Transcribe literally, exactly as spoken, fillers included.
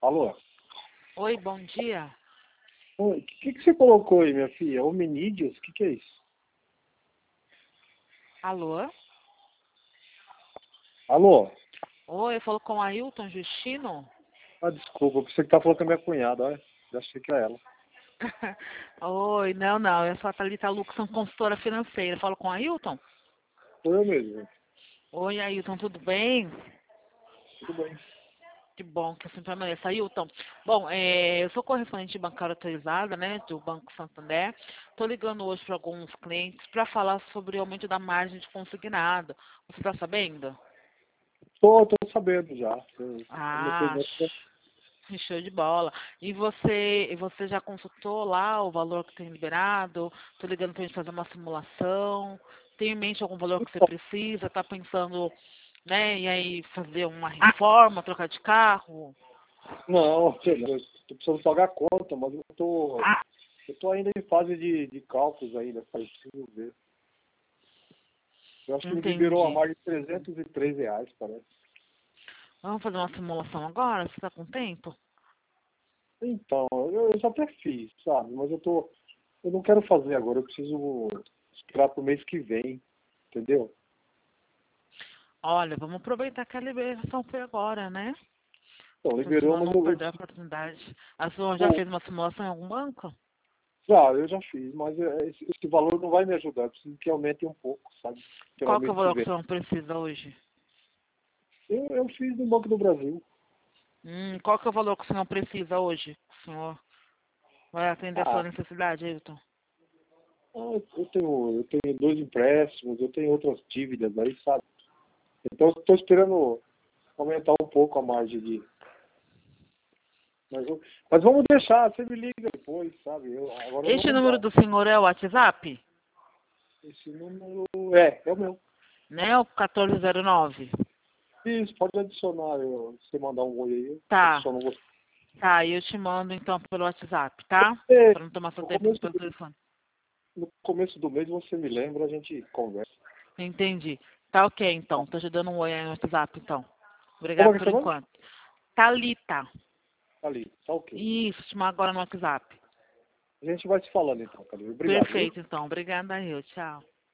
Alô? Oi, bom dia. Oi, o que, que você colocou aí, minha filha? Hominídeos? O que, que é isso? Alô? Alô? Oi, eu falo com a Ailton Justino? Ah, desculpa, você que tá falando com a minha cunhada, olha. Já achei que era ela. Oi, não, não, eu sou a Thalita Luxon, consultora financeira. Falo com a Ailton? Sou eu mesmo. Oi, Ailton, tudo bem? Tudo bem. Que bom que eu sempre amanheço. Ailton, bom, é, eu sou correspondente bancária autorizada, né, do Banco Santander. Estou ligando hoje para alguns clientes para falar sobre o aumento da margem de consignado. Você está sabendo? Tô, tô sabendo já. Eu comecei Ah, nessa... show de bola. E você, e você já consultou lá o valor que tem liberado? Estou ligando para a gente fazer uma simulação. Tem em mente algum valor que você precisa? Está pensando, né, e aí fazer uma reforma, trocar de carro? Não, filho, eu tô precisando pagar a conta, mas eu tô, eu tô ainda em fase de, de cálculos ainda, preciso ver. Eu acho que me liberou a Entendi. mais de trezentos e três reais, parece. Vamos fazer uma simulação agora? Você está com tempo? Então, eu, eu já até fiz, sabe? Mas eu tô, eu não quero fazer agora, eu preciso esperar pro mês que vem, entendeu? Olha, vamos aproveitar que a liberação foi agora, né? Então, Pra gente liberou, não, mas não eu, eu perder a preciso... oportunidade. A sua já Bom, fez uma simulação em algum banco? claro, eu já fiz, mas é, esse, esse valor não vai me ajudar, eu preciso que aumente um pouco, sabe? Pelo Qual que é o mês que valor que vem. você não precisa hoje? Eu, eu fiz no Banco do Brasil. Hum, qual que é o valor que você não precisa hoje, senhor? Vai atender a sua Ah, necessidade, Ailton? eu eu tenho, eu tenho dois empréstimos, eu tenho outras dívidas aí, sabe? Então, eu estou esperando aumentar um pouco a margem de... Mas, eu- mas vamos deixar, você me liga depois, sabe? Eu, agora Este não número dá. do senhor é o WhatsApp? Esse número é, é o meu. Né? O quatorze zero nove? Isso, pode adicionar, eu, você mandar um oi aí, eu Tá, adiciono você. tá, eu te mando então pelo WhatsApp, tá? É, Pra não tomar seu no tempo começo, pelo do, telefone. no começo do mês você me lembra, a gente conversa. Entendi. Tá ok, Tá. então. Tô te dando um oi aí no WhatsApp, então. Como Obrigado é que é por seu nome? enquanto. Thalita. Ali, tá ok. Isso, te mando agora no WhatsApp. A gente vai se falando então, Calil. Obrigado, viu? Perfeito, então. Obrigada, eu. Tchau.